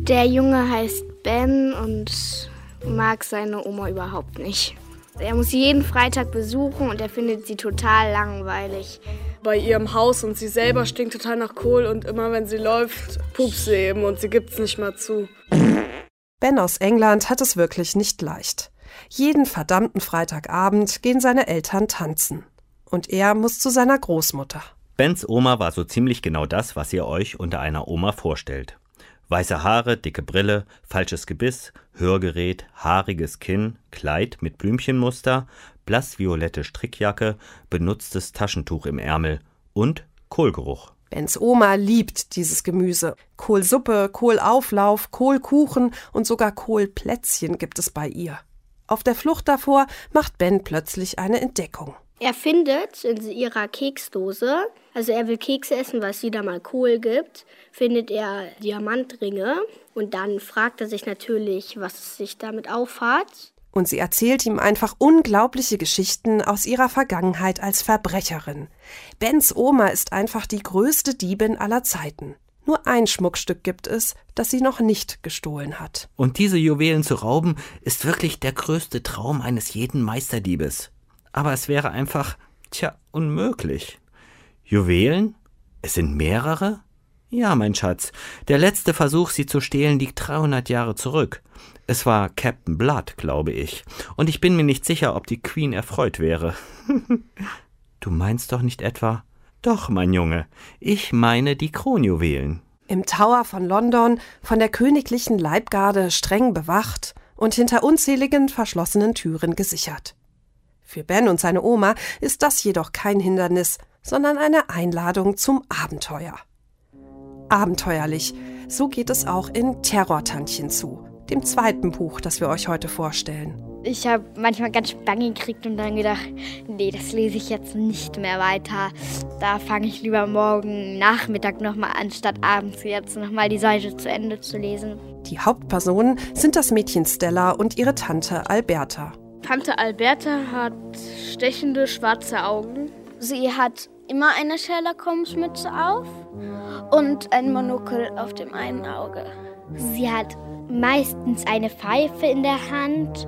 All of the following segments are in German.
Der Junge heißt Ben und mag seine Oma überhaupt nicht. Er muss sie jeden Freitag besuchen und er findet sie total langweilig. Bei ihrem Haus und sie selber stinkt total nach Kohl und immer wenn sie läuft, pupst sie eben und sie gibt's nicht mal zu. Ben aus England hat es wirklich nicht leicht. Jeden verdammten Freitagabend gehen seine Eltern tanzen. Und er muss zu seiner Großmutter. Bens Oma war so ziemlich genau das, was ihr euch unter einer Oma vorstellt. Weiße Haare, dicke Brille, falsches Gebiss, Hörgerät, haariges Kinn, Kleid mit Blümchenmuster, blassviolette Strickjacke, benutztes Taschentuch im Ärmel und Kohlgeruch. Bens Oma liebt dieses Gemüse. Kohlsuppe, Kohlauflauf, Kohlkuchen und sogar Kohlplätzchen gibt es bei ihr. Auf der Flucht davor macht Ben plötzlich eine Entdeckung. Er findet in ihrer Keksdose, also er will Kekse essen, weil es wieder mal Kohl gibt, findet er Diamantringe und dann fragt er sich natürlich, was es sich damit aufhat. Und sie erzählt ihm einfach unglaubliche Geschichten aus ihrer Vergangenheit als Verbrecherin. Bens Oma ist einfach die größte Diebin aller Zeiten. Nur ein Schmuckstück gibt es, das sie noch nicht gestohlen hat. Und diese Juwelen zu rauben, ist wirklich der größte Traum eines jeden Meisterdiebes. Aber es wäre einfach, unmöglich. Juwelen? Es sind mehrere? Ja, mein Schatz, der letzte Versuch, sie zu stehlen, liegt 300 Jahre zurück. Es war Captain Blood, glaube ich. Und ich bin mir nicht sicher, ob die Queen erfreut wäre. Du meinst doch nicht etwa? Doch, mein Junge, ich meine die Kronjuwelen. Im Tower von London, von der königlichen Leibgarde streng bewacht und hinter unzähligen verschlossenen Türen gesichert. Für Ben und seine Oma ist das jedoch kein Hindernis, sondern eine Einladung zum Abenteuer. Abenteuerlich, so geht es auch in Terrortantchen zu, dem zweiten Buch, das wir euch heute vorstellen. Ich habe manchmal ganz Bange gekriegt und dann gedacht, nee, das lese ich jetzt nicht mehr weiter. Da fange ich lieber morgen Nachmittag nochmal an, statt abends jetzt nochmal die Seite zu Ende zu lesen. Die Hauptpersonen sind das Mädchen Stella und ihre Tante Alberta. Tante Alberta hat stechende schwarze Augen. Sie hat immer eine Sherlock-Holmes-Mütze auf und ein Monokel auf dem einen Auge. Sie hat meistens eine Pfeife in der Hand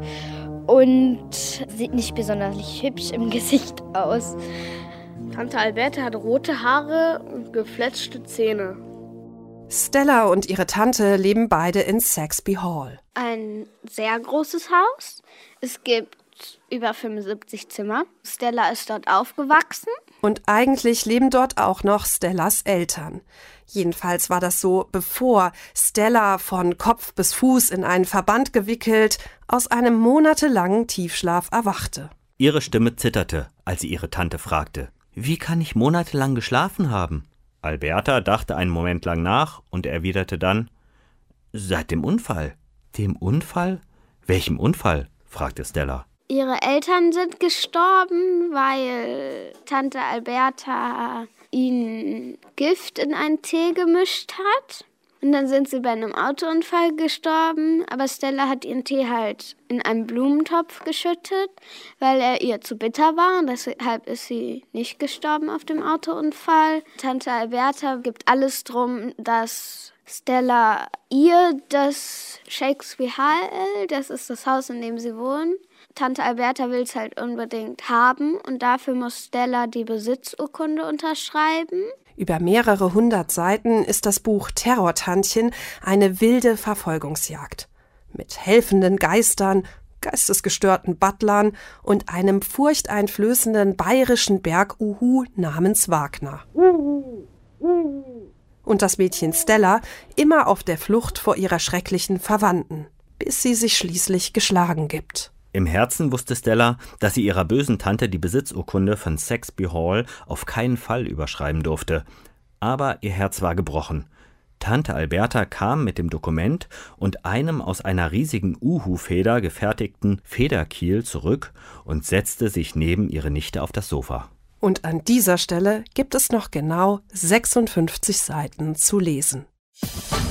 und sieht nicht besonders hübsch im Gesicht aus. Tante Alberta hat rote Haare und gefletschte Zähne. Stella und ihre Tante leben beide in Saxby Hall. Ein sehr großes Haus. Es gibt über 75 Zimmer. Stella ist dort aufgewachsen. Und eigentlich leben dort auch noch Stellas Eltern. Jedenfalls war das so, bevor Stella von Kopf bis Fuß in einen Verband gewickelt, aus einem monatelangen Tiefschlaf erwachte. Ihre Stimme zitterte, als sie ihre Tante fragte, wie kann ich monatelang geschlafen haben? Alberta dachte einen Moment lang nach und erwiderte dann, seit dem Unfall. Dem Unfall? Welchem Unfall? Fragte Stella. Ihre Eltern sind gestorben, weil Tante Alberta ihnen Gift in einen Tee gemischt hat. Und dann sind sie bei einem Autounfall gestorben, aber Stella hat ihren Tee halt in einen Blumentopf geschüttet, weil er ihr zu bitter war und deshalb ist sie nicht gestorben auf dem Autounfall. Tante Alberta gibt alles drum, dass Stella ihr das Shakespeare Hall, das ist das Haus, in dem sie wohnen. Tante Alberta will es halt unbedingt haben und dafür muss Stella die Besitzurkunde unterschreiben. Über mehrere 100 Seiten ist das Buch Terrortantchen eine wilde Verfolgungsjagd. Mit helfenden Geistern, geistesgestörten Butlern und einem furchteinflößenden bayerischen Berguhu namens Wagner. Und das Mädchen Stella immer auf der Flucht vor ihrer schrecklichen Verwandten, bis sie sich schließlich geschlagen gibt. Im Herzen wusste Stella, dass sie ihrer bösen Tante die Besitzurkunde von Saxby Hall auf keinen Fall überschreiben durfte. Aber ihr Herz war gebrochen. Tante Alberta kam mit dem Dokument und einem aus einer riesigen Uhu-Feder gefertigten Federkiel zurück und setzte sich neben ihre Nichte auf das Sofa. Und an dieser Stelle gibt es noch genau 56 Seiten zu lesen.